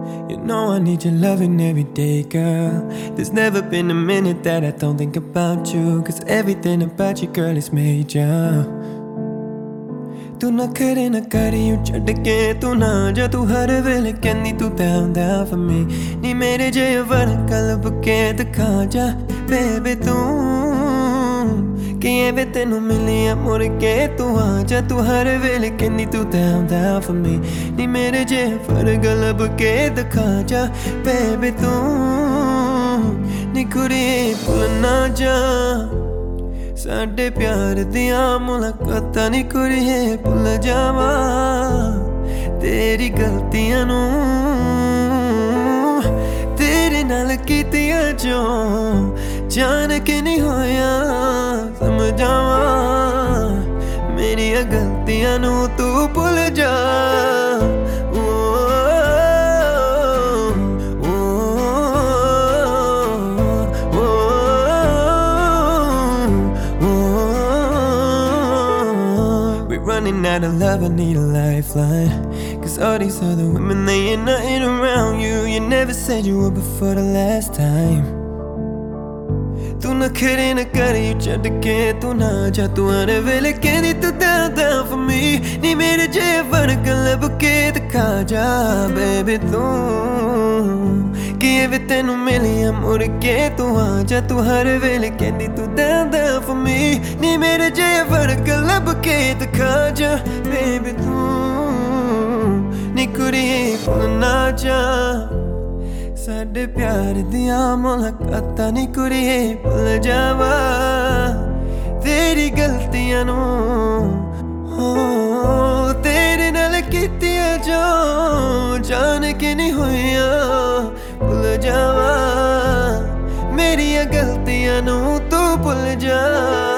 You know I need your loving every day, girl. There's never been a minute that I don't think about you, 'cause everything about you, girl, is major. तू नखरे न करी छड्ड के तू ना जा, तू हर वेले कहनी तू down down for me. नी मेरे जे वर्क लब के दिखा जा बेबी तू, कि एवे तेनू मिली मुड़ के तू आ जा, तू हर वेले कहनी तू down down for me. नी मेरे जे वर्क लब के दिखा जा बेबी तू, नी कुड़ी भुल ना जा साडे प्यार दियां मुलाकातां नी कुड़िए भुल जावा तेरी गलतियां नू, तेरे नाल कीतियां जो जान के नहीं होया समझावा मेरियां गलतियां नू तू भुल जा। Running out of love, I need a lifeline, 'cause all these other women, they ain't nothing around you. You never said you were before the last time. तू नखरे न करी छड्ड के तू ना जा, तू हर वेले कहनी तू down down for me. नी मेरे जे वर्क लब के दिखा जा बेबी तू, कि एवे तेनू मिलियां मुड़ के तू आ जा, तू हर वेले कहनी तू down down for me. नी मेरे जे वर्क लब के दिखा जा बेबी तू, नी कुड़िए भुल ना जा साडे प्यार दियां मुलाकातां नी कुड़िए भुल जावा तेरी गलतियां नू, हो तेरे नाल कीतियां जो जान के नहीं होया भुल जावा मेरियां गलतियां नू तू भुल जा।